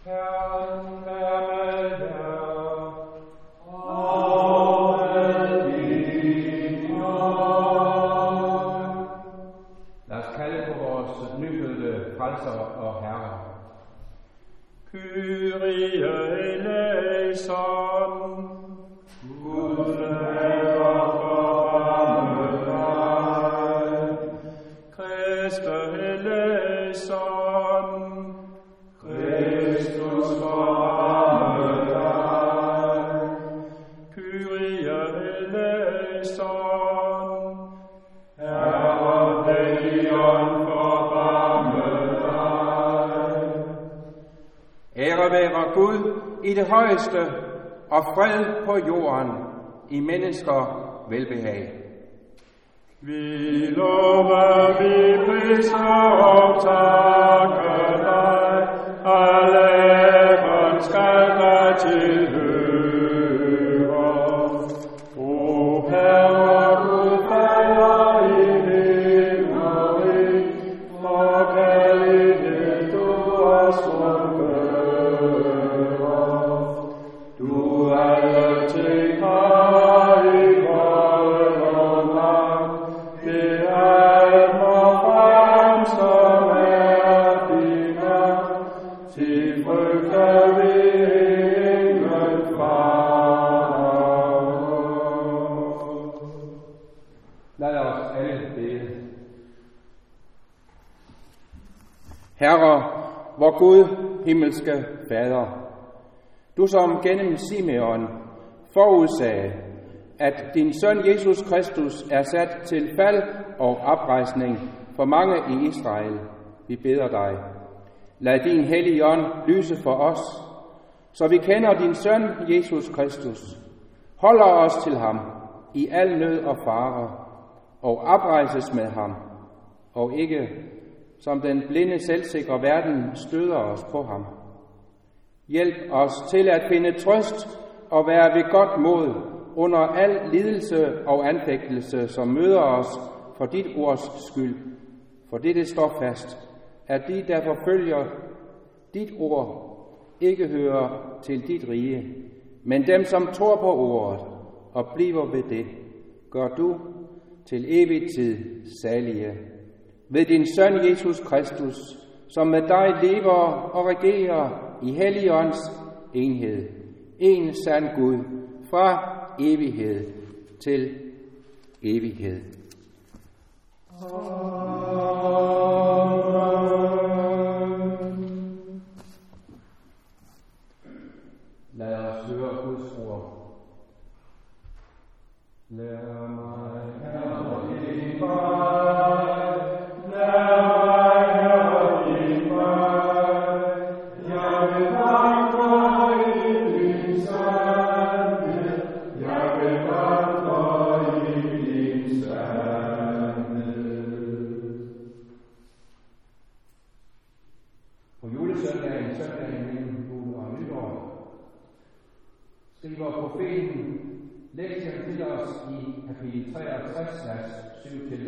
Herren være med jer. Og med din ånd. Lad os kalde på vores nyfødte frelser og herre. Kyrie eleison, Gud fader forbarme dig. Kriste eleison, Kristus forbarme dig. Kyrie eleison, Herre Helligånd forbarme dig. Ære være Gud i det højeste, og fred på jorden i mennesker velbehag. Vi lover, vi priser og takker dig, alle æren skal dig tilhøre. O Herre Gud, Fader i himmerig, for kærlighed du os undgører. Du alle ting har i vold og magt, det alt må fremstå med din magt, til frygter vi ingen farve. Lad os alle bede. Herre, vor Gud, himmelske Fader, du som gennem Simeon forudsagde, at din søn Jesus Kristus er sat til fald og oprejsning for mange i Israel, vi beder dig. Lad din hellige ånd lyse for os, så vi kender din søn Jesus Kristus, holder os til ham i al nød og fare, og oprejses med ham, og ikke som den blinde selvsikre verden støder os på ham. Hjælp os til at finde trøst og være ved godt mod under al lidelse og anfægtelse, som møder os for dit ords skyld. For det står fast, at de, der forfølger dit ord, ikke hører til dit rige, men dem, som tror på ordet og bliver ved det, gør du til evig tid salige. Ved din søn Jesus Kristus, som med dig lever og regerer i Helligånds enhed. En sand Gud fra evighed til evighed. Lad os høre Guds ord. Lad mig, Herre, din vej. Lad mig, Herre, din vej. Jeg vil vandre i din sandhed. Jeg vil vandre i din sandhed. På julesøndagen, søndagen mellem jul og nytår, skriver profeten lektionen til os i kapitel 63, vers 7-9.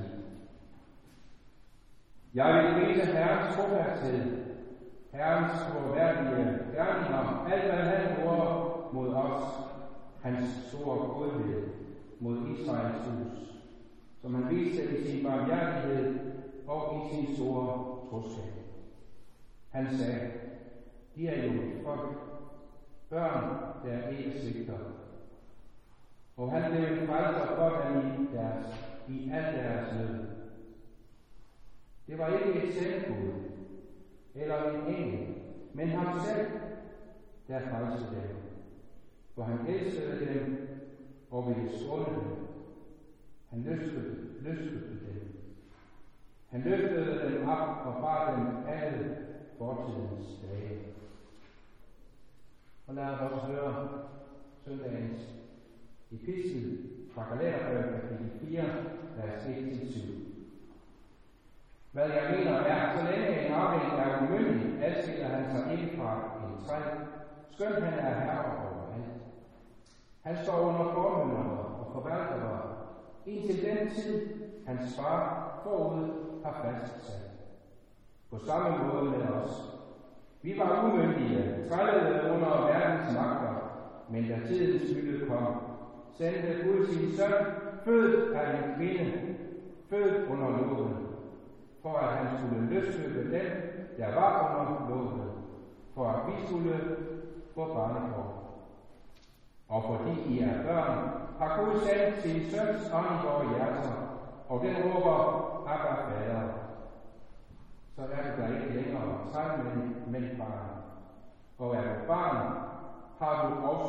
Jeg vil prise Herrens trofasthed, Herrens troværdige gerninger, alt hvad han bruger mod os, hans store godhed mod Israels hus, som han viste i sin barmhjertighed og i sin store troskab. Han sagde, de er jo et folk, børn, der ikke svigter. Og han blev en frelser for dem i al deres nød. Det var ikke et selvbud eller en engel, men ham selv, der frelste dem. For han elskede dem og ville skåne dem. Han løftede dem. Han løftede dem op og bar dem alle fortidens dage. Og lad os høre søndagens epistel fra Galaterbrevet kapitel 4, vers 1-7. Hvad jeg mener er, så længe en arving er umyndig, adskiller han sig ikke fra en træ, skønt han er herre over alt. Han står under formyndere og forvaltere, indtil den tid, hans far forud har fastsat. På samme måde med os. Vi var umyndige, trællede under verdens magter, men da tidens fylde kom, sendte Gud sin søn, født af en kvinde, født under loven, for at han skulle løskøbe dem, der var under loven, for at vi skulle få barnekår. Og fordi I er børn, har Gud sendt sin søns ånd i vores hjerter, og den råber, Abba, Fader. Så er du der ikke længere træt, men barn. Og er du barn, har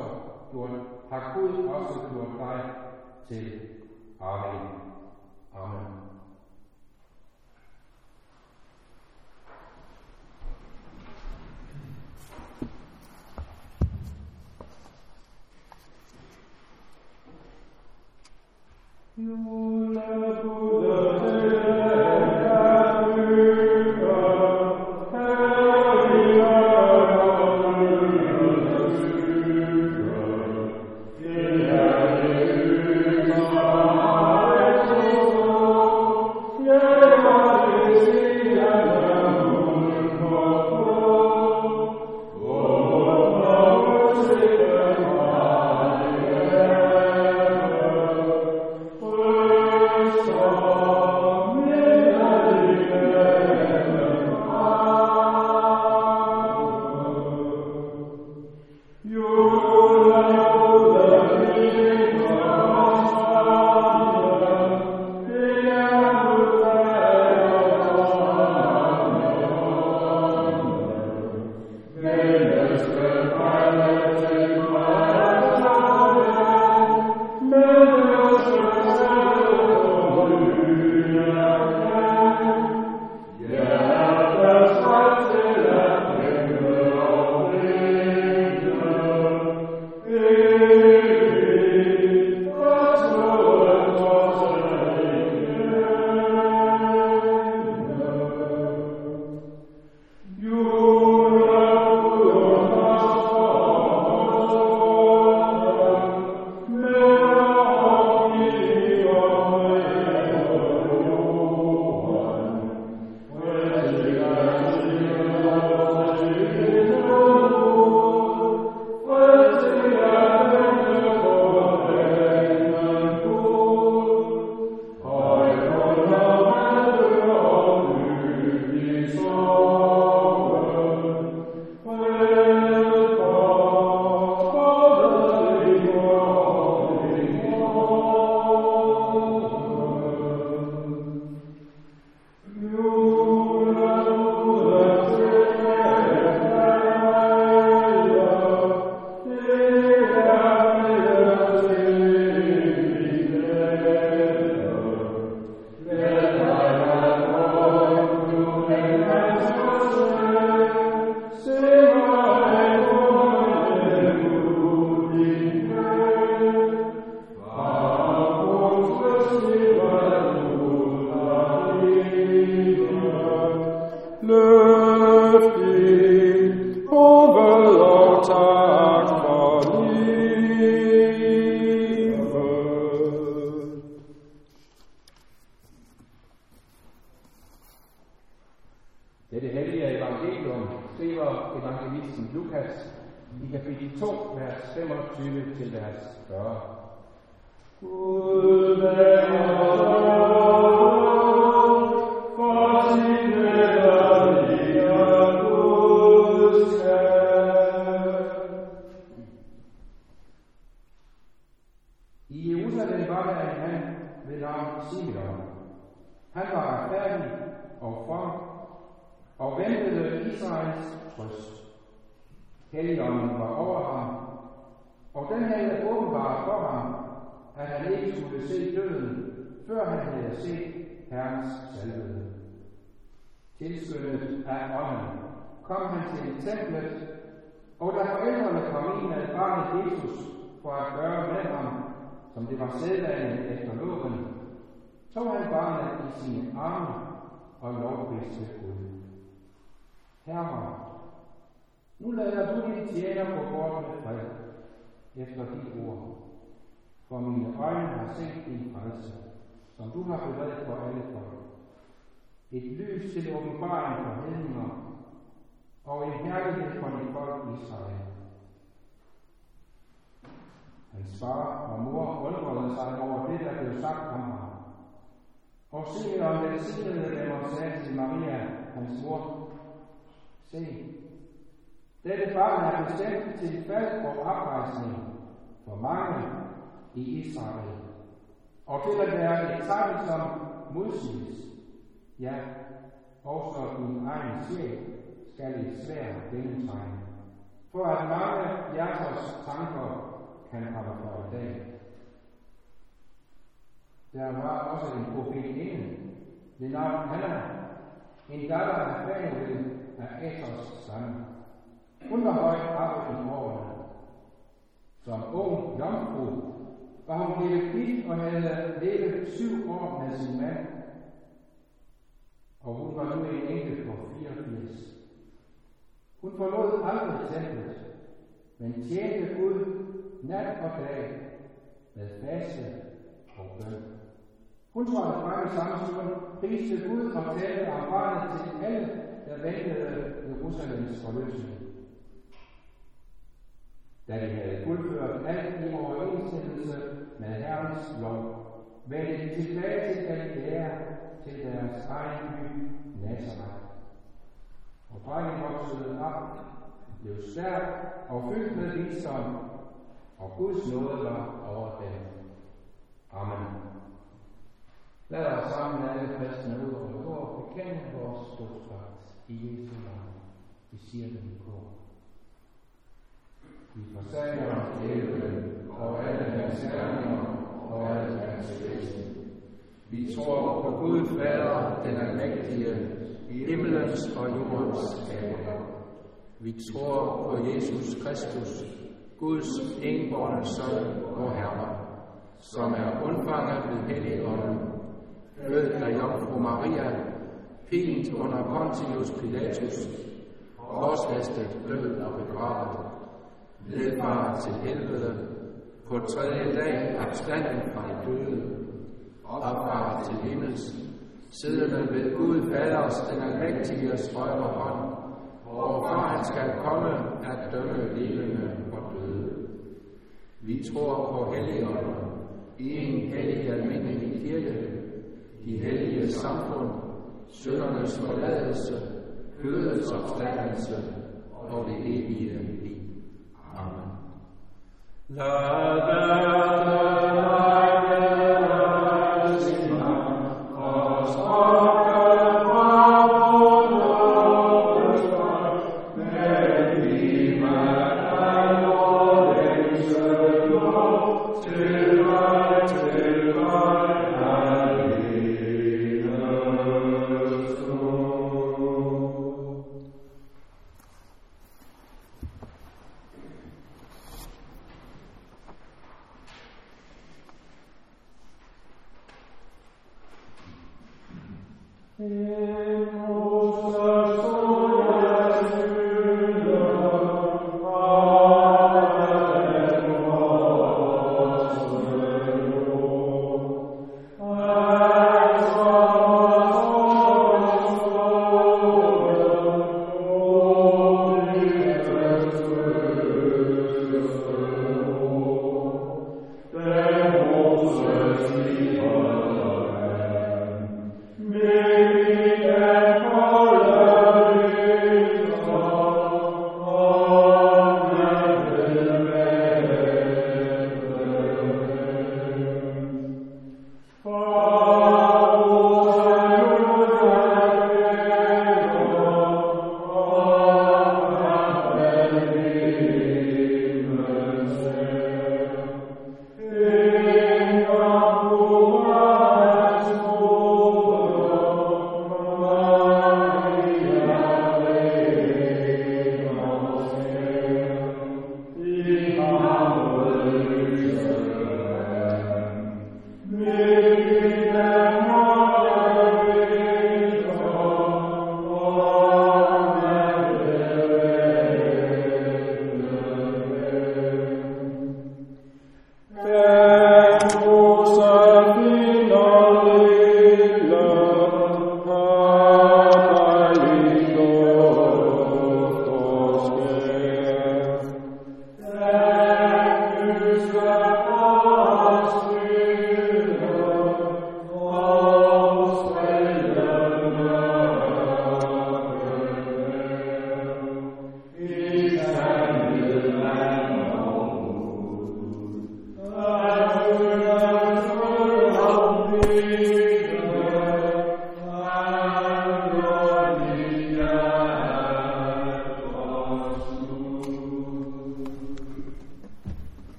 Gud også gjort dig til arving. Amen. Dette hellige evangelium skriver evangelisten Lukas i kapitel 2, vers 25 til vers 40. Gud være for sin hellige budskab. I Jerusalem var der en mand ved navn Simeon. Han var retfærdig og from, og ventede Israels trøst. Helligånden var over ham, og den havde åbenbart for ham, at han ikke skulle se døden, før han havde set Herrens salvede. Tilskyndet af ånden kom han til templet, og da forældrene kom ind med barnet Jesus for at gøre med ham, som det var sædvanen efter loven, tog han barnet i sine arme og lovpriste Gud. Herre, nu lader du din tjener på bort med fred, efter dit ord. For mine øjne har set din frelse, som du har beredt for alle folk. Et lys til åbenbaring for hedninger, og en herlighed for dit folk Israel. Hans far og mor undrede sig over det, der blev sagt om ham. Og Simeon velsignede dem og sagde til Maria, hans mor, se, dette barn er bestemt til fald og oprejsning for mange i Israel, og til at være et tegn, som modsiges. Ja, også din egen sjæl skal i svær gennemtrænge, for at mange hjerters tanker kan komme for i dag. Der var også en profetinde ved navn Hanna, en datter af Fanuel af Asers stamme. Hun var højt oppe i årene. Som ung jomfru var hun blevet gift og havde levet 7 år med sin mand. Og hun var nu en enke på 84. Hun forlod aldrig templet, men tjente Gud nat og dag med faste og bøn. Hun trådte frem i samme stund, priste Gud og talte om barnet til alle, der ventede Jerusalems forløsning. Da de havde fuldført alt i overensstemmelse med Herrens lov, vendte de tilbage til Galilea, til deres egen by Nazareth. Og drengen voksede op, blev stærk og fyldt med visdom, og Guds nåde var over dem. Amen. Lad os sammen med alle kristne ud over jord bekende vores trosret i Jesu navn. Vi siger det i kor. Vi forsager djævlen og alle hans gerninger og alle hans væsen. Vi tror på Gud Fader, den almægtige, himmelens og jordens skaber. Vi tror på Jesus Kristus, Guds enbårne søn og Herre, som er undfanget ved Helligånden, født af Jomfru Maria, pint under Pontius Pilatus, korsfæstet, død og begravet, nedfaret til helvede, på 3. dag opstanden fra de døde, opfaret til himmels, siddende ved Gud Faders den almægtiges højre hånd, hvorfra han skal komme at dømme levende og døde. Vi tror på Helligånden, i en hellig almindelig kirke, de hellige samfund, syndernes forladelse, kødets opstandelse og det evige liv. Amen.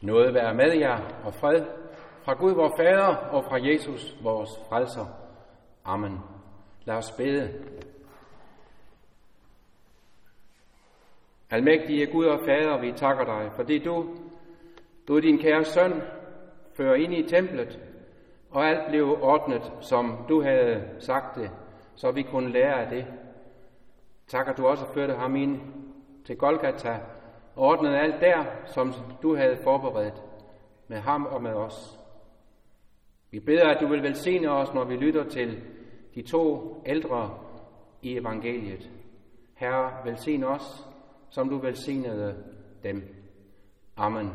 Nåde være med jer og fred fra Gud vor Fader og fra Jesus vores frelser. Amen. Lad os bede. Almægtige Gud og Fader, vi takker dig, fordi du din kære søn, fører ind i templet, og alt blev ordnet, som du havde sagt det, så vi kunne lære af det. Tak, at du også førte ham ind til Golgata, og ordnede alt der, som du havde forberedt med ham og med os. Vi beder, at du vil velsigne os, når vi lytter til de 2 ældre i evangeliet. Herre, velsign os, som du velsignede dem. Amen.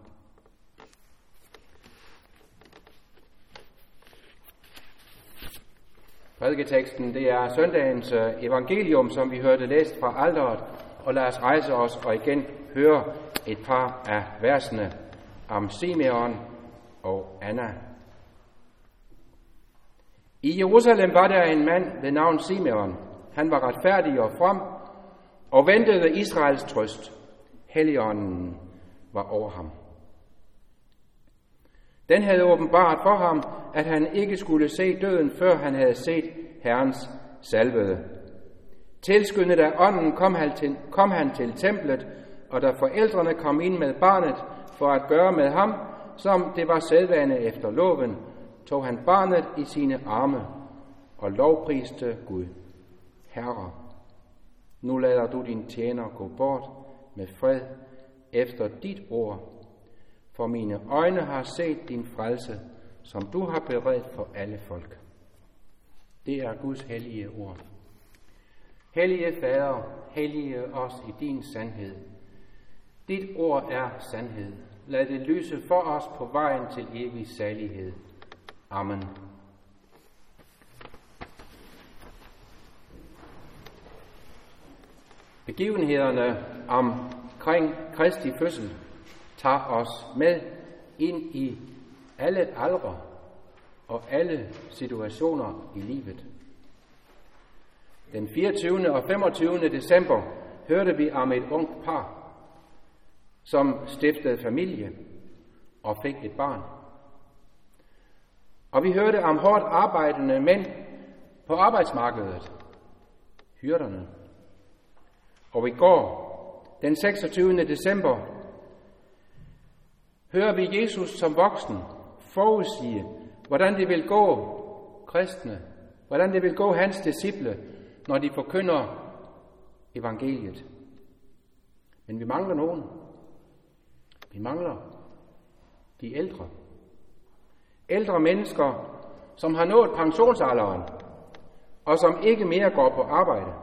Prædiketeksten, det er søndagens evangelium, som vi hørte læst fra alteret, og lad os rejse os og igen høre et par af versene om Simeon og Anna. I Jerusalem var der en mand ved navn Simeon. Han var retfærdig og from og ventede Israels trøst. Helligånden var over ham. Den havde åbenbart for ham, at han ikke skulle se døden, før han havde set Herrens salvede. Tilskyndet af ånden kom han til templet, og da forældrene kom ind med barnet for at gøre med ham, som det var sædvane efter loven, tog han barnet i sine arme og lovpriste Gud. Herre, nu lader du din tjener gå bort med fred efter dit ord, for mine øjne har set din frelse, som du har beredt for alle folk. Det er Guds hellige ord. Hellige Fader, hellige os i din sandhed. Dit ord er sandhed. Lad det lyse for os på vejen til evig salighed. Amen. Begivenhederne omkring Kristi fødsel tager os med ind i alle aldre og alle situationer i livet. Den 24. og 25. december hørte vi om et ungt par, som stiftede familie og fik et barn. Og vi hørte om hårdt arbejdende mænd på arbejdsmarkedet, hyrderne. Og i går, den 26. december, hører vi Jesus som voksen forudsige, hvordan det vil gå kristne, hvordan det vil gå hans disciple, når de forkynder evangeliet. Men vi mangler nogen. Vi mangler de ældre. Ældre mennesker, som har nået pensionsalderen, og som ikke mere går på arbejde.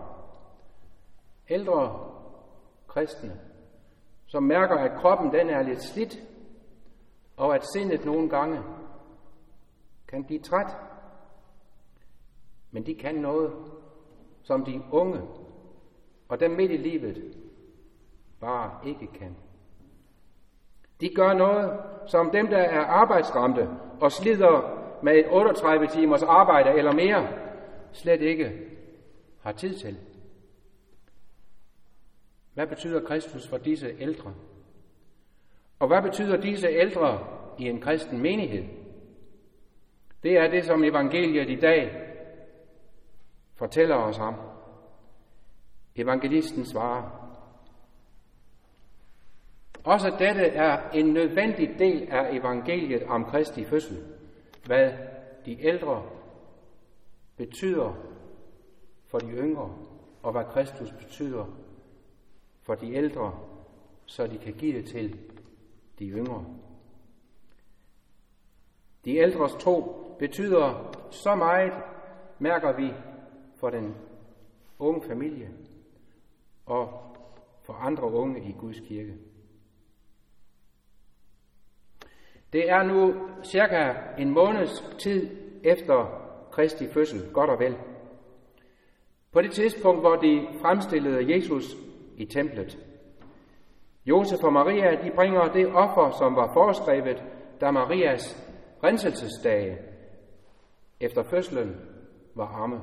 Ældre kristne, som mærker, at kroppen den er lidt slidt, og at sindet nogle gange kan blive træt. Men de kan noget, som de unge og dem midt i livet bare ikke kan. De gør noget, som dem, der er arbejdsramte og slider med et 38 timers arbejde eller mere, slet ikke har tid til. Hvad betyder Kristus for disse ældre? Og hvad betyder disse ældre i en kristen menighed? Det er det, som evangeliet i dag fortæller os om. Evangelisten svarer: også dette er en nødvendig del af evangeliet om Kristi fødsel, hvad de ældre betyder for de yngre, og hvad Kristus betyder for de ældre, så de kan give det til de yngre. De ældres tro betyder så meget, mærker vi, for den unge familie og for andre unge i Guds kirke. Det er nu cirka en måneds tid efter Kristi fødsel, godt og vel. På det tidspunkt, hvor de fremstillede Jesus i templet. Josef og Maria, de bringer det offer, som var foreskrevet, da Marias renselsesdage efter fødslen var amme.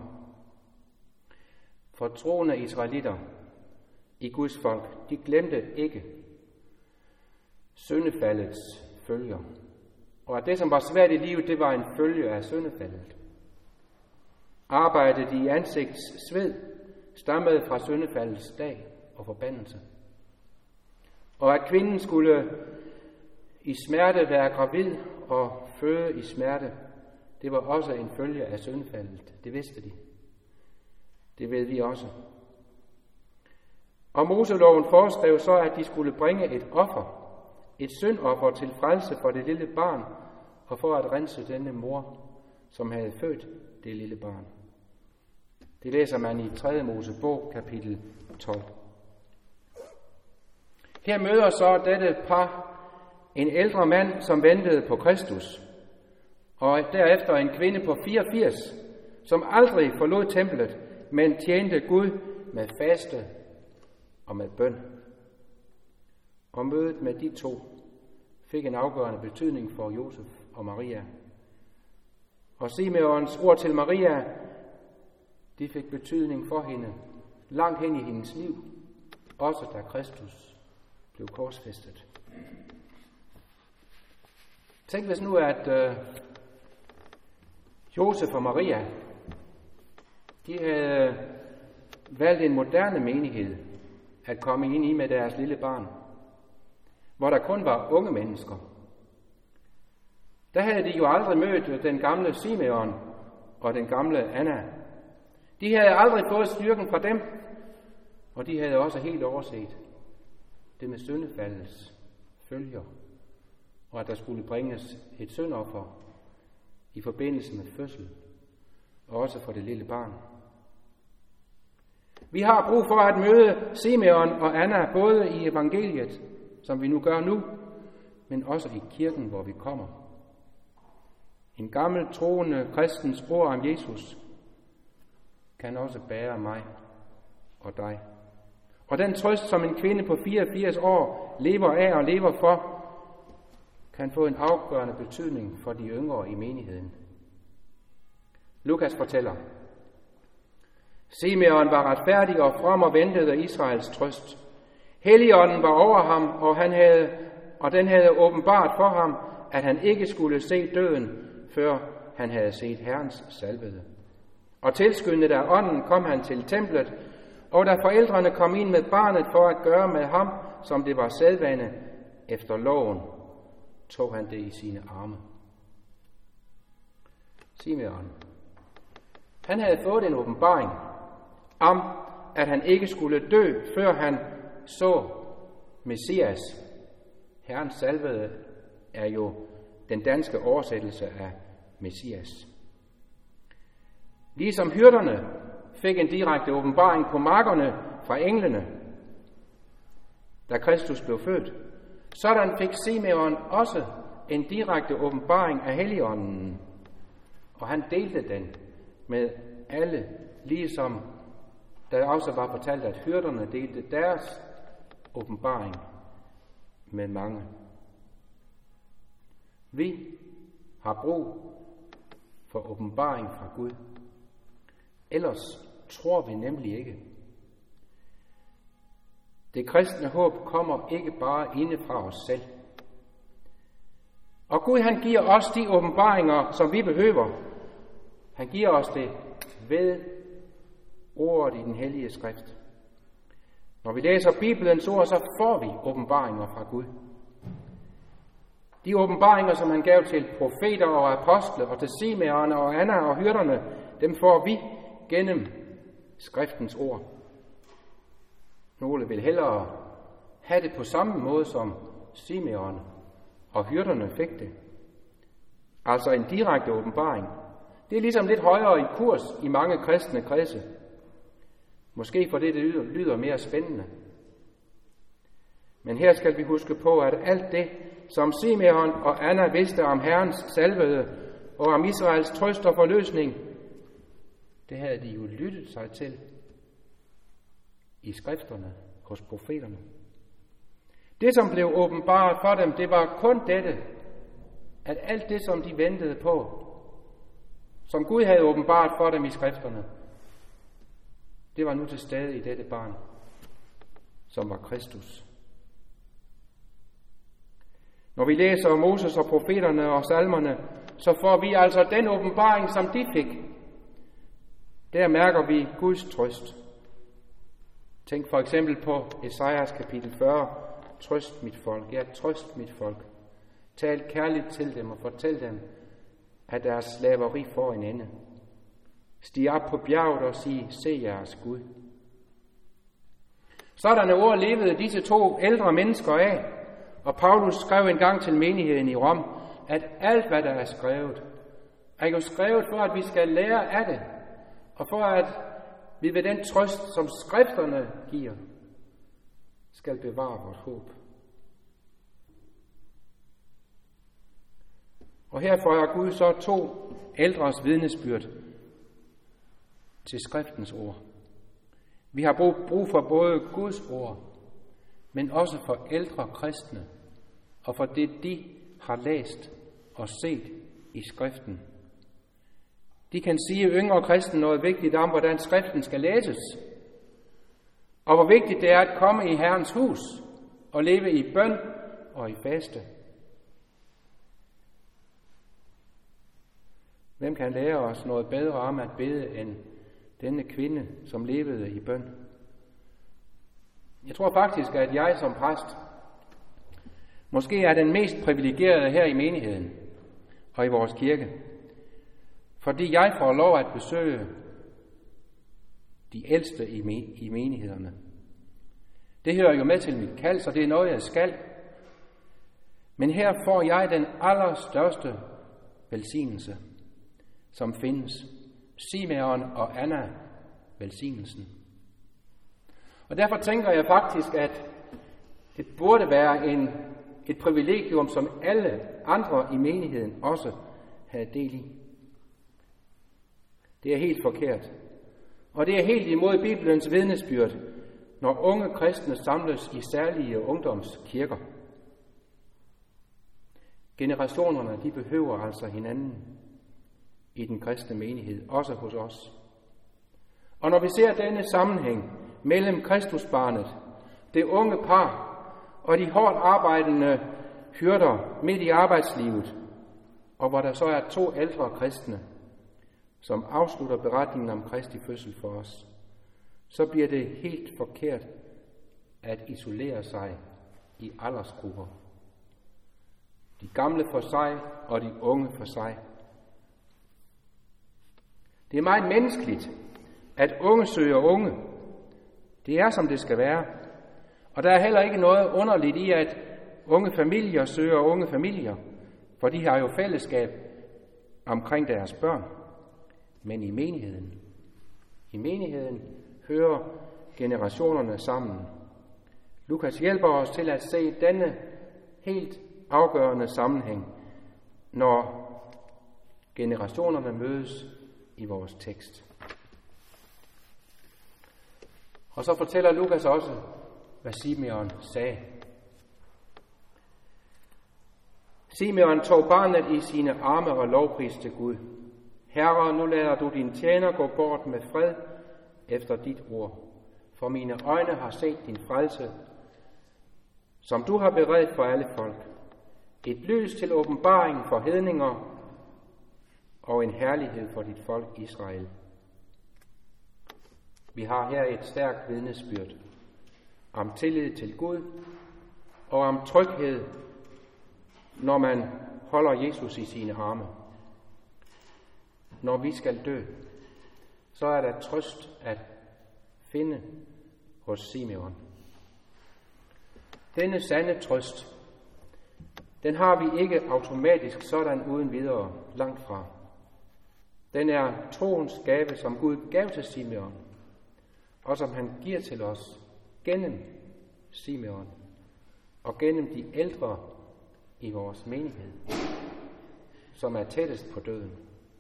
For troende israelitter i Guds folk, de glemte ikke, syndefaldets følger. Og at det, som var svært i livet, det var en følge af syndefaldet. Arbejdet i ansigts sved stammede fra syndefaldets dag og forbandelse. Og at kvinden skulle i smerte være gravid og føde i smerte, det var også en følge af syndefaldet. Det vidste de. Det ved vi også. Og Moseloven foreskrev så, at de skulle bringe et offer, et syndoffer til frelse for det lille barn, og for at rense denne mor, som havde født det lille barn. Det læser man i 3. Mosebog, kapitel 12. Her møder så dette par en ældre mand, som ventede på Kristus, og derefter en kvinde på 84, som aldrig forlod templet, men tjente Gud med faste og med bøn. Og mødet med de to fik en afgørende betydning for Josef og Maria. Og Simeons ord til Maria, de fik betydning for hende langt hen i hendes liv, også da Kristus blev korsfæstet. Tænk hvis nu, at Josef og Maria, de havde valgt en moderne menighed at komme ind i med deres lille barn, hvor der kun var unge mennesker. Der havde de jo aldrig mødt den gamle Simeon og den gamle Anna. De havde aldrig fået styrken fra dem, og de havde også helt overset det med syndefaldets følger, og at der skulle bringes et syndoffer i forbindelse med fødsel, og også for det lille barn. Vi har brug for at møde Simeon og Anna både i evangeliet, som vi nu gør nu, men også i kirken, hvor vi kommer. En gammel troende kristens ord om Jesus kan også bære mig og dig. Og den trøst, som en kvinde på 84 år lever af og lever for, kan få en afgørende betydning for de yngre i menigheden. Lukas fortæller: Simeon var retfærdig og from og ventede Israels trøst. Helligånden var over ham, og den havde åbenbart for ham, at han ikke skulle se døden, før han havde set Herrens salvede. Og tilskyndet af ånden kom han til templet, og da forældrene kom ind med barnet for at gøre med ham, som det var sædvane efter loven, tog han det i sine arme. Simeon, han havde fået en åbenbaring om, at han ikke skulle dø, før han så Messias. Herrens salvede er jo den danske oversættelse af Messias. Ligesom hyrderne fik en direkte åbenbaring på markerne fra englene, da Kristus blev født, sådan fik Simeon også en direkte åbenbaring af Helligånden, og han delte den med alle, ligesom der også var fortalt, at hyrderne delte deres åbenbaring med mange. Vi har brug for åbenbaring fra Gud. Ellers tror vi nemlig ikke. Det kristne håb kommer ikke bare inde fra os selv. Og Gud, han giver os de åbenbaringer, som vi behøver. Han giver os det ved ordet i den hellige skrift. Når vi læser Bibelens ord, så får vi åbenbaringer fra Gud. De åbenbaringer, som han gav til profeter og apostle, og til Simeon og Anna og hyrderne, dem får vi gennem skriftens ord. Nogle vil hellere have det på samme måde, som Simeon og hyrderne fik det. Altså en direkte åbenbaring. Det er ligesom lidt højere i kurs i mange kristne kredse. Måske for det lyder mere spændende. Men her skal vi huske på, at alt det, som Simeon og Anna vidste om Herrens salvede og om Israels trøst og forløsning, det havde de jo lyttet sig til i skrifterne hos profeterne. Det, som blev åbenbart for dem, det var kun dette, at alt det, som de ventede på, som Gud havde åbenbart for dem i skrifterne, det var nu til stede i dette barn, som var Kristus. Når vi læser Moses og profeterne og salmerne, så får vi altså den åbenbaring, som de fik. Der mærker vi Guds trøst. Tænk for eksempel på Esajas kapitel 40. Trøst mit folk, ja, trøst mit folk. Tal kærligt til dem og fortæl dem, at deres slaveri får en ende. Stig op på bjerget og sig, se jeres Gud. Sådanne ord levede disse to ældre mennesker af, og Paulus skrev engang til menigheden i Rom, at alt hvad der er skrevet, er jo skrevet for, at vi skal lære af det, og for at vi ved den trøst, som skrifterne giver, skal bevare vores håb. Og her føjer Gud så to ældres vidnesbyrd til skriftens ord. Vi har brug for både Guds ord, men også for ældre kristne, og for det de har læst og set i skriften. De kan sige yngre kristne noget vigtigt om, hvordan skriften skal læses, og hvor vigtigt det er at komme i Herrens hus og leve i bøn og i faste. Hvem kan lære os noget bedre om at bede end denne kvinde, som levede i bøn? Jeg tror faktisk, at jeg som præst måske er den mest privilegerede her i menigheden og i vores kirke, fordi jeg får lov at besøge de ældste i menighederne. Det hører jo med til mit kald, så det er noget, jeg skal. Men her får jeg den allerstørste velsignelse, som findes. Simeon og Anna velsignelsen. Og derfor tænker jeg faktisk, at det burde være et privilegium, som alle andre i menigheden også havde del i. Det er helt forkert. Og det er helt imod Bibelens vidnesbyrd, når unge kristne samles i særlige ungdomskirker. Generationerne, de behøver altså hinanden i den kristne menighed, også hos os. Og når vi ser denne sammenhæng mellem Kristusbarnet, det unge par og de hårdt arbejdende hyrder midt i arbejdslivet, og hvor der så er to ældre kristne, som afslutter beretningen om Kristi fødsel for os, så bliver det helt forkert at isolere sig i aldersgrupper. De gamle for sig og de unge for sig. Det er meget menneskeligt, at unge søger unge. Det er, som det skal være. Og der er heller ikke noget underligt i, at unge familier søger unge familier, for de har jo fællesskab omkring deres børn. Men i menigheden hører generationerne sammen. Lukas hjælper os til at se denne helt afgørende sammenhæng, når generationerne mødes i vores tekst. Og så fortæller Lukas også, hvad Simeon sagde. Simeon tog barnet i sine arme og lovpriste Gud. Herre, nu lader du din tjener gå bort med fred efter dit ord. For mine øjne har set din frelse, som du har beredt for alle folk. Et lys til åbenbaring for hedninger og en herlighed for dit folk Israel. Vi har her et stærkt vidnesbyrd om tillid til Gud og om tryghed, når man holder Jesus i sine arme. Når vi skal dø, så er der trøst at finde hos Simeon. Denne sande trøst, den har vi ikke automatisk sådan uden videre, langt fra. Den er troens gave, som Gud gav til Simeon, og som han giver til os gennem Simeon og gennem de ældre i vores menighed, som er tættest på døden.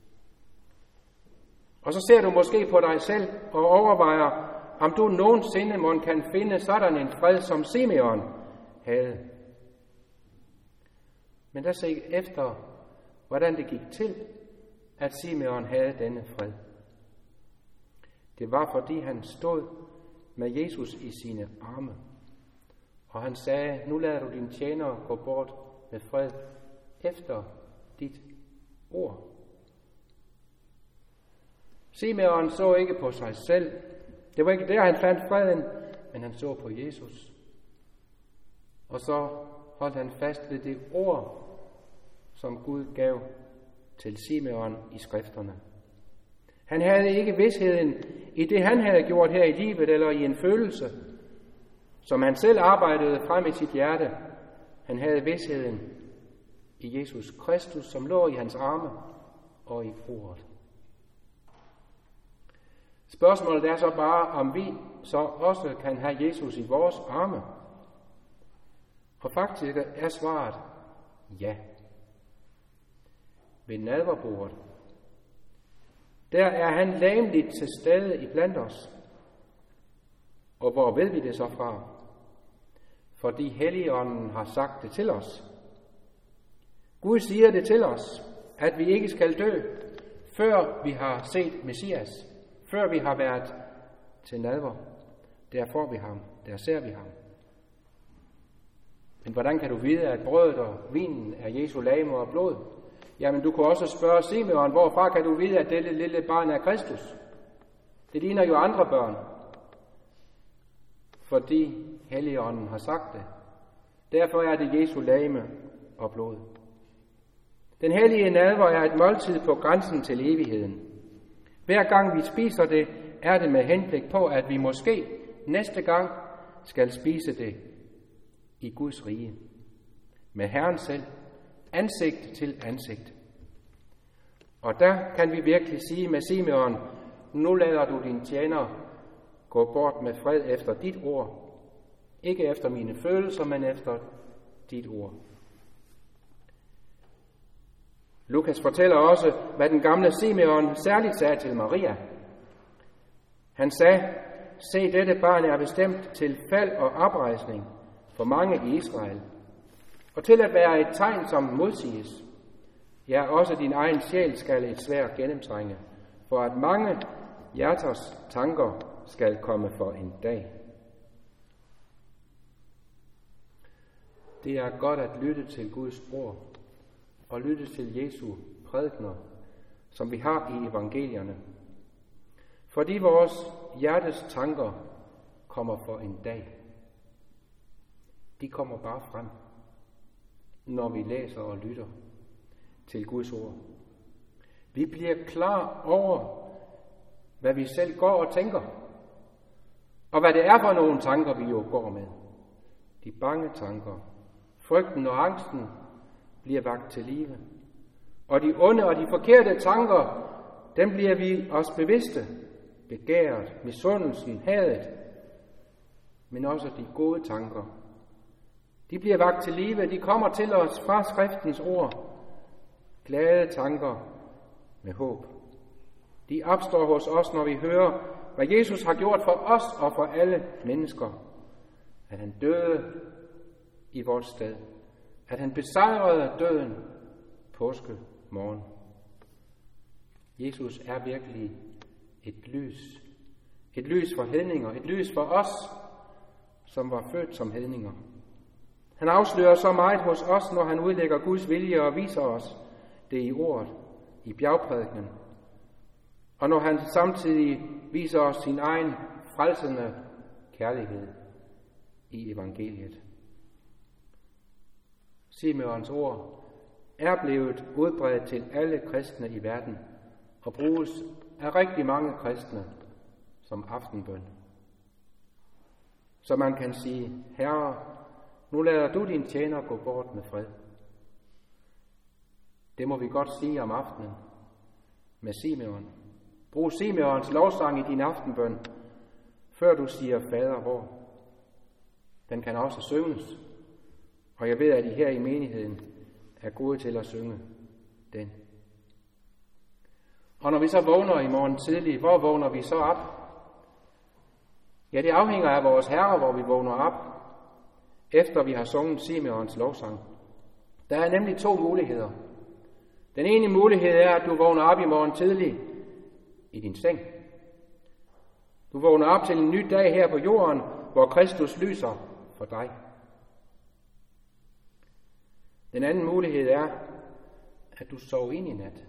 Og så ser du måske på dig selv og overvejer, om du nogensinde må kan finde sådan en fred, som Simeon havde. Men lad os se efter, hvordan det gik til, at Simeon havde denne fred. Det var, fordi han stod med Jesus i sine arme, og han sagde, nu lader du din tjener gå bort med fred efter dit ord. Simeon så ikke på sig selv. Det var ikke der, han fandt freden, men han så på Jesus. Og så holdt han fast ved det ord, som Gud gav til Simeon i skrifterne. Han havde ikke visheden i det, han havde gjort her i livet, eller i en følelse, som han selv arbejdede frem i sit hjerte. Han havde visheden i Jesus Kristus, som lå i hans arme og i ordet. Spørgsmålet er så bare, om vi så også kan have Jesus i vores arme. Og faktisk er svaret ja. Ved nadverbordet, der er han legemligt til stede i blandt os. Og hvor ved vi det så fra? Fordi Helligånden har sagt det til os. Gud siger det til os, at vi ikke skal dø, før vi har set Messias, før vi har været til nadver. Der får vi ham, der ser vi ham. Men hvordan kan du vide, at brødet og vinen er Jesu legeme og blod? Jamen, du kunne også spørge Simeon, hvorfra kan du vide, at dette lille barn er Kristus? Det ligner jo andre børn. Fordi Helligånden har sagt det. Derfor er det Jesu legeme og blod. Den hellige nadver er et måltid på grænsen til evigheden. Hver gang vi spiser det, er det med henblik på, at vi måske næste gang skal spise det i Guds rige. Med Herren selv, ansigt til ansigt. Og der kan vi virkelig sige med Simeon, nu lader du din tjener gå bort med fred efter dit ord. Ikke efter mine følelser, men efter dit ord. Lukas fortæller også, hvad den gamle Simeon særligt sagde til Maria. Han sagde, se, dette barn er bestemt til fald og oprejsning for mange i Israel, og til at være et tegn, som modsiges. Ja, også din egen sjæl skal et sværd gennemtrænge, for at mange hjerters tanker skal komme for en dag. Det er godt at lytte til Guds ord og lytte til Jesu prædikener, som vi har i evangelierne. Fordi vores hjertes tanker kommer for en dag. De kommer bare frem, når vi læser og lytter til Guds ord. Vi bliver klar over, hvad vi selv går og tænker, og hvad det er for nogle tanker, vi jo går med. De bange tanker, frygten og angsten bliver vakt til live. Og de onde og de forkerte tanker, dem bliver vi os bevidste. Begæret, misundelsen, hadet, men også de gode tanker. De bliver vakt til live, de kommer til os fra skriftens ord. Glade tanker med håb. De opstår hos os, når vi hører, hvad Jesus har gjort for os og for alle mennesker. At han døde i vores sted. At han besejrede døden påske morgen. Jesus er virkelig et lys. Et lys for hedninger. Et lys for os, som var født som hedninger. Han afslører så meget hos os, når han udlægger Guds vilje og viser os det i ordet, i bjergprædikenen. Og når han samtidig viser os sin egen frelsende kærlighed i evangeliet. Simeons ord er blevet udbredt til alle kristne i verden og bruges af rigtig mange kristne som aftenbøn. Så man kan sige, Herre, nu lader du din tjener gå bort med fred. Det må vi godt sige om aftenen med Simeon. Brug Simeons lovsang i din aftenbøn, før du siger fader vor. Den kan også synges, og jeg ved, at I her i menigheden er gode til at synge den. Og når vi så vågner i morgen tidlig, hvor vågner vi så op? Ja, det afhænger af vores Herre, hvor vi vågner op, efter vi har sunget Simeons lovsang. Der er nemlig 2 muligheder. Den ene mulighed er, at du vågner op i morgen tidlig i din seng. Du vågner op til en ny dag her på jorden, hvor Kristus lyser for dig. Den anden mulighed er, at du sover ind i nat,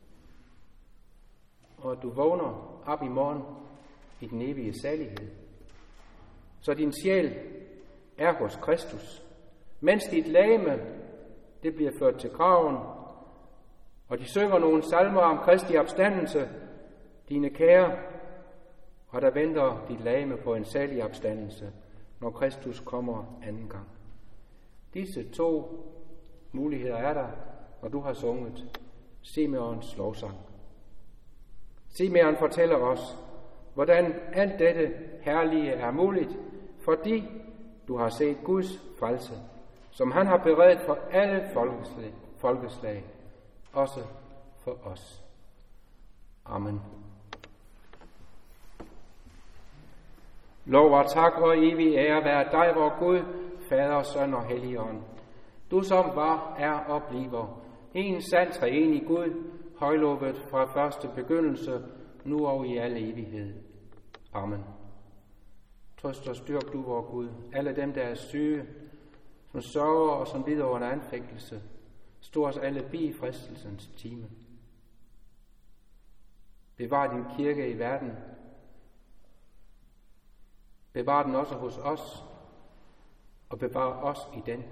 og at du vågner op i morgen i den evige salighed. Så din sjæl er hos Kristus, mens dit legeme, det bliver ført til graven, og de synger nogle salmer om Kristi opstandelse, dine kære, og der venter dit legeme på en salig opstandelse, når Kristus kommer anden gang. Disse to muligheder er der, når du har sunget Simeons lovsang. Simeon fortæller os, hvordan alt dette herlige er muligt, fordi du har set Guds frelse, som han har beredt for alle folkeslag, også for os. Amen. Lov og tak og evig ære være dig, vor Gud, Fader, Søn og Helligånd. Du som var, er og bliver en sand treenig Gud, højlovet fra første begyndelse, nu og i al evighed. Amen. Trøst og styrk du, vor Gud, alle dem, der er syge, som sørger og som lider under anfægtelse. Stå os alle bi i fristelsens time. Bevar din kirke i verden. Bevar den også hos os, og bevar os i den.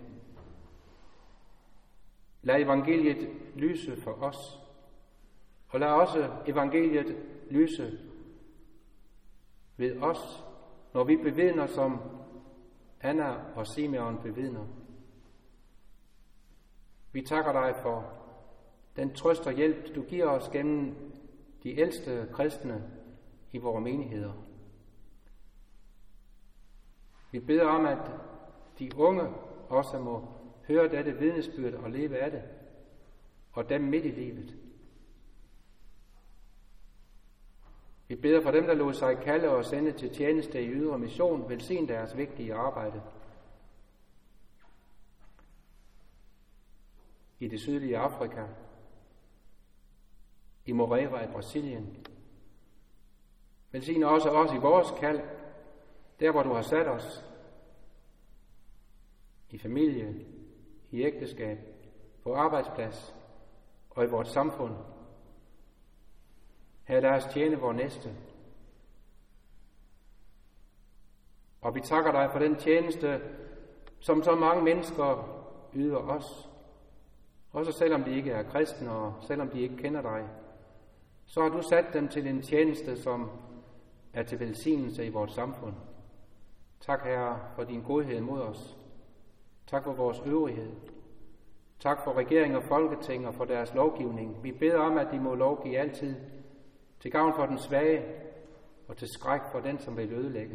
Lad evangeliet lyse for os, og lad også evangeliet lyse ved os, når vi bevidner, som Anna og Simeon bevidner. Vi takker dig for den trøst og hjælp, du giver os gennem de ældste kristne i vores menigheder. Vi beder om, at de unge også må høre dette vidnesbyrd og leve af det, og dem midt i livet. Vi beder for dem, der lod sig kalde og sende til tjeneste i ydre mission, velsign deres vigtige arbejde. I det sydlige Afrika, i Moreira i Brasilien. Velsign også os i vores kald, der hvor du har sat os, i familie, i ægteskab, på arbejdsplads og i vores samfund. Her lad os tjene vores næste. Og vi takker dig for den tjeneste, som så mange mennesker yder os. Også selvom de ikke er kristne, og selvom de ikke kender dig, så har du sat dem til en tjeneste, som er til velsignelse i vores samfund. Tak, Herre, for din godhed mod os. Tak for vores øvrighed. Tak for regering og folketing og for deres lovgivning. Vi beder om, at de må lovgive altid, til gavn for den svage og til skræk for den, som vil ødelægge.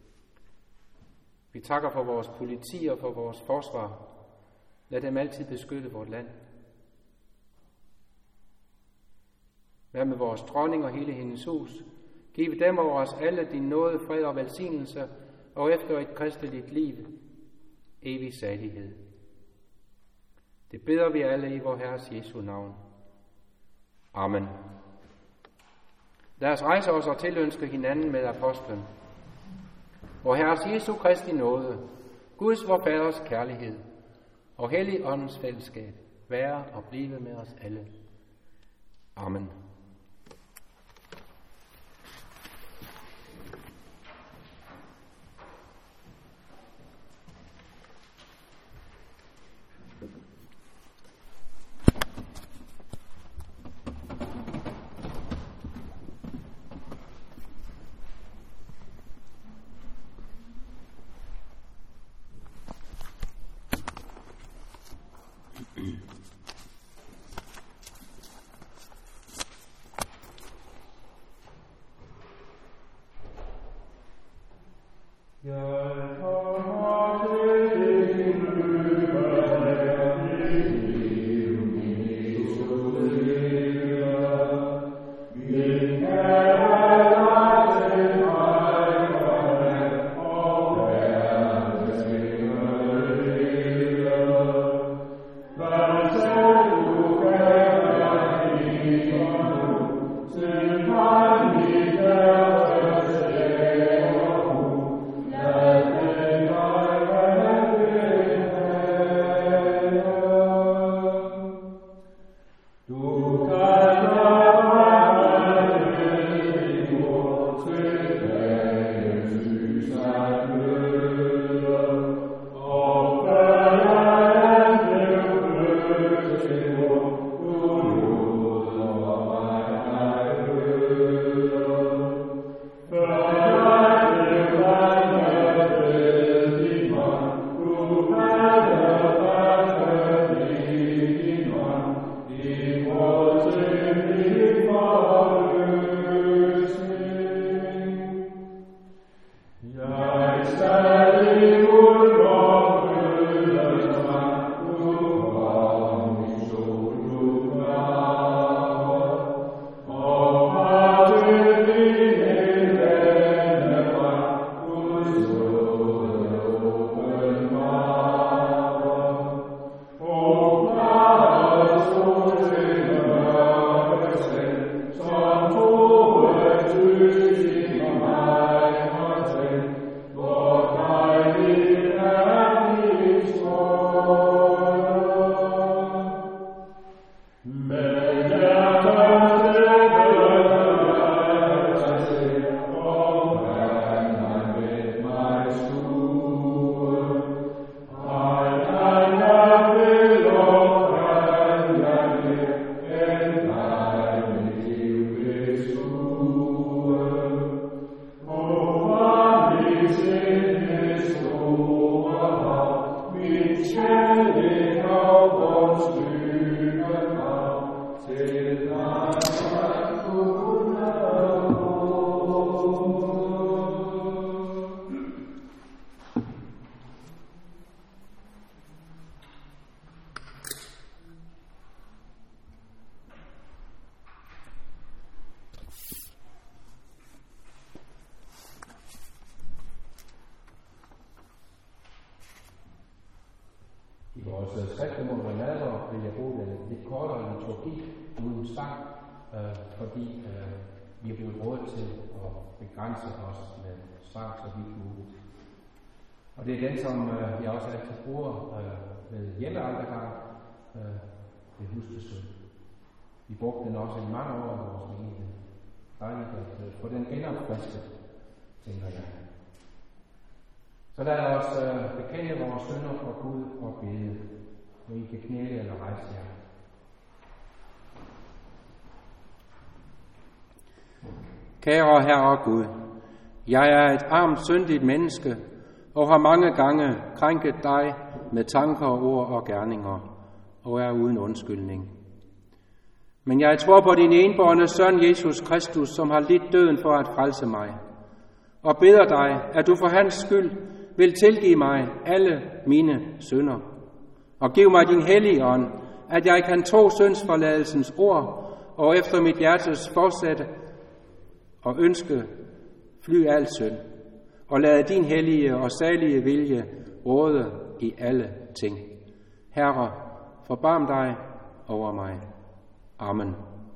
Vi takker for vores politi og for vores forsvar. Lad dem altid beskytte vort land. Vær med vores dronning og hele hendes hus. Giv dem over os alle din nåde, fred og velsignelse, og efter et kristeligt liv, evig salighed. Det beder vi alle i vor Herres Jesu navn. Amen. Lad os rejse os og tilønske hinanden med apostlen. Vor Herres Jesu Kristi nåde, Guds vor Faders kærlighed og Helligåndens fællesskab være og blive med os alle. Amen. Amen. I vores skriftemål og nadver vil jeg bruge den lidt kortere liturgi uden sang, fordi vi er blevet råd til at begrænse os med sang så vidt muligt. Og det er den, som jeg også altid bruger ved hjemmealdergang ved husbesøg. Vi brugte den også i mange år i vores menighed. Dejligt at få den genopfrisket, tænker jeg. Så lad os bekende vores synder for Gud og bede, hvor I kan knæle eller rejse jer. Kære Herre Gud, jeg er et armt, syndigt menneske, og har mange gange krænket dig med tanker, ord og gerninger, og er uden undskyldning. Men jeg tror på din enbårne søn, Jesus Kristus, som har lidt døden for at frelse mig, og beder dig, at du for hans skyld vil tilgive mig alle mine synder, og giv mig din hellige ånd, at jeg kan tro syndsforladelsens ord, og efter mit hjertes forsætte og ønske fly al synd, og lade din hellige og salige vilje råde i alle ting. Herre, forbarm dig over mig. Amen.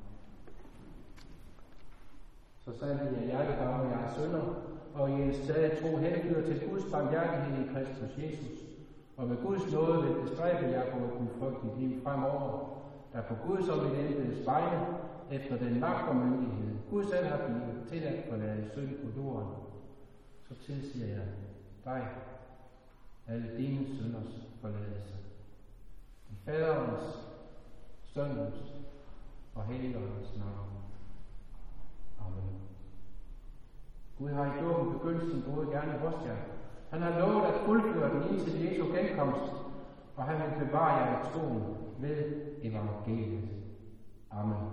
Så sandt jeg hjertebarm, og jeg er synder, og I en stadig tro hengiver til Guds barmhjertighed i Kristus Jesus. Og med Guds nåde vil bestræbe jer på at kunne frygte mit liv fremover, der på Guds og mit embedes vegne, efter den magt og myndighed, Gud selv har givet til at forlade synd på jorden, så tilsiger jeg dig alle dine synders forladelse. I Faderens, Søndens og Helligåndens navn. Amen. Gud har i dåben begyndt sin gode gerning hos jer. Han har lovet at fuldføre den indtil Jesu genkomst, og han vil bevare jer i troen ved evangeliet. Amen.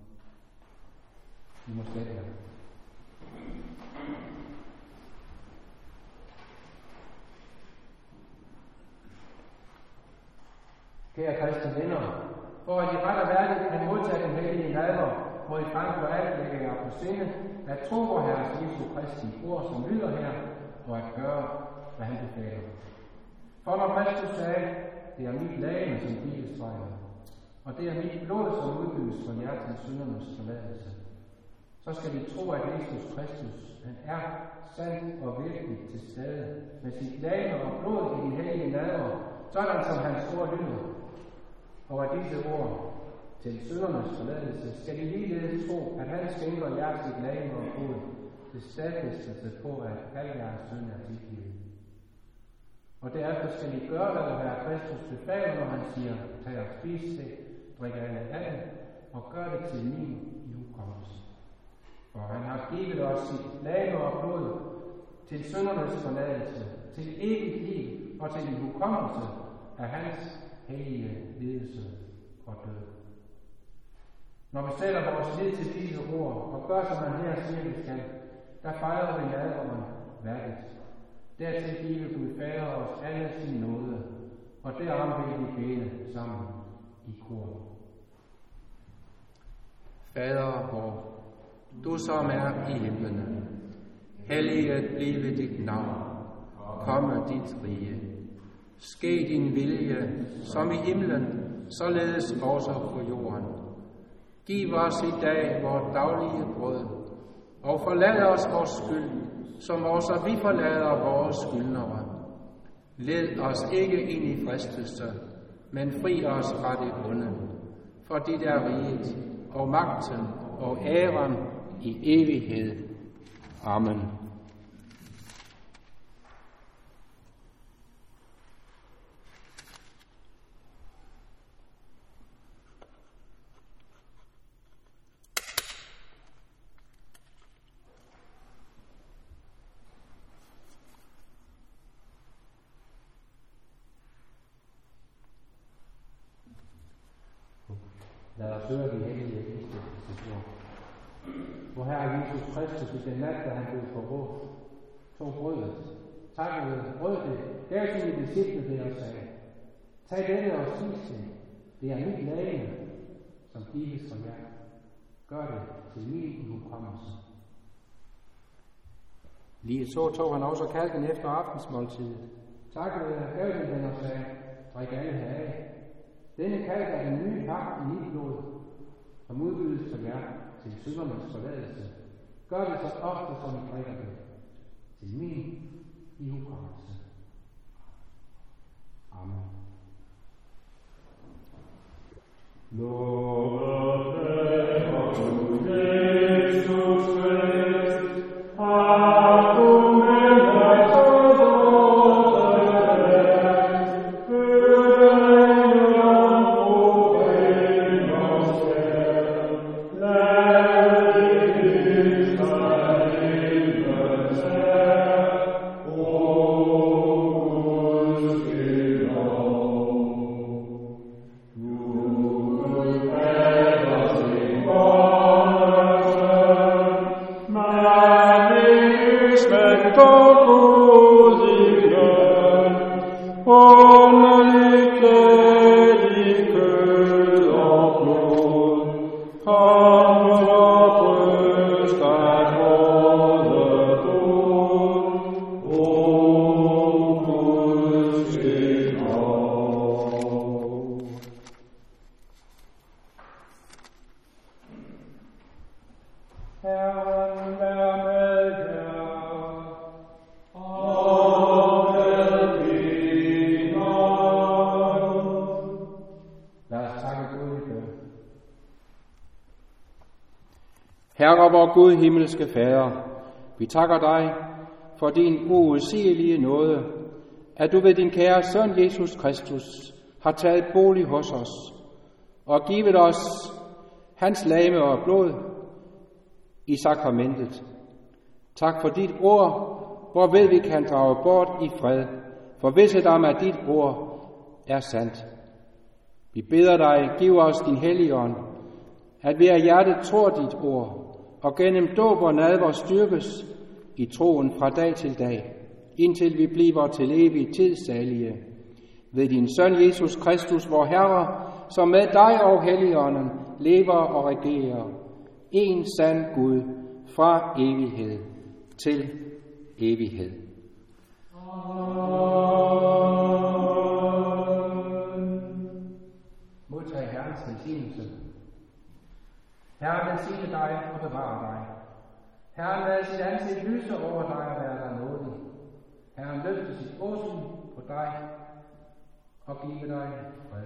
Vi må sætte jer. Kære kristne venner, for at I ret og værdigt kan modtage den hellige nadver, må I frem for alt lægge jer på sinde, at tro på Herres Jesu Kristi ord, som lyder her, og at gøre, hvad han befaler. For når Kristus sagde, det er mit legeme, som hvilestrækker, og det er mit blod, som udgives for jer til syndernes forladelse, så skal vi tro, at Jesus Kristus, han er sand og virkelig til stede med sit legeme og blod i den hellige nadver, sådan som hans ord lyder. Og af disse ord til syndernes forladelse skal I ligeledes tro, at han skænker jer sit legeme og blod til stadfæstelse på, at al jeres synd er tilgivet. Og derefter skal I gøre, hvad Herre Kristus befaler, når han siger, tag og spis det, drik alle af det, og gør det til min hukommelse. For han har givet os sit legeme og blod til syndernes forladelse, til evigt liv og til en hukommelse af hans hellige lidelse og død. Når vi sætter vores lid til disse ord og gør, som han her siger, vi skal, der fejrer vi nadveren værdigt. Dertil giver Gud Fader os alle sin nåde, og derom vil vi bede sammen i kor. Fader vor, du som er i himlene, helliget blive dit navn, komme dit rige. Ske din vilje, som i himlen, således også på jorden. Giv os i dag vores daglige brød, og forlad os vores skyld, som også vi forlader vores skyldnere. Led os ikke ind i fristelse, men fri os fra det onde. For dit er riget, og magten og æren i evighed. Amen. Lad os høre de hellige epistelser. Hvor Herre Jesus Kristus i den nat, da han blev forrådt, tog brødet, takkede, brød det, gav sine disciple det og sagde, tag denne og spis det. Det er mit legeme, som gives for jer. Gør det til min hukommelse. Lige så tog han også kalken efter aftensmåltidet. Takkede, gav det den og sagde, drik alle heraf. Denne kalk er den nye pagt i mit blod, som udbydes som jer til syndernes forladelse. Gør det så ofte, som I drikker det, til min ihukommelse. Amen. Herre, vor Gud, himmelske Fader, vi takker dig for din uudsigelige nåde, at du ved din kære søn Jesus Kristus har taget bolig hos os og givet os hans legeme og blod i sakramentet. Tak for dit ord, hvorved vi kan drage bort i fred, for visset om, at dit ord er sandt. Vi beder dig, giv os din Helligånd, at vi af hjertet tror dit ord, og gennem dåb og nadver styrkes i troen fra dag til dag, indtil vi bliver til evig tid salige. Ved din søn Jesus Kristus, vor Herre, som med dig og Helligånden lever og regerer, en sand Gud, fra evighed til evighed. Modtag Herrens velsignelse. Herren velsigne dig og bevare dig. Herren lade sit ansigt lyse over dig og være dig nådig. Herren løfte sit åsyn på dig og give dig fred.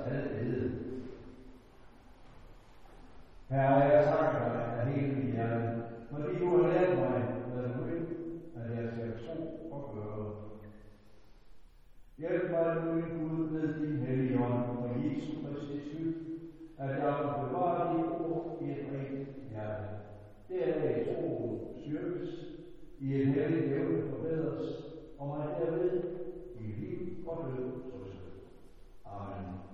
lad det bede. Herre, jeg takker dig af hele mit hjerte, fordi du har lært mig, hvad du vil, at jeg skal tro og gøre. Hjælp mig nu, min Gud, med din hellige ånd og Jesu Kristi skyld, at jeg må bevare de ord i et rent hjerte. Derved troen styrkes, i et helligt levende forbedres, og mig derved i liv og død trøstet. Amen.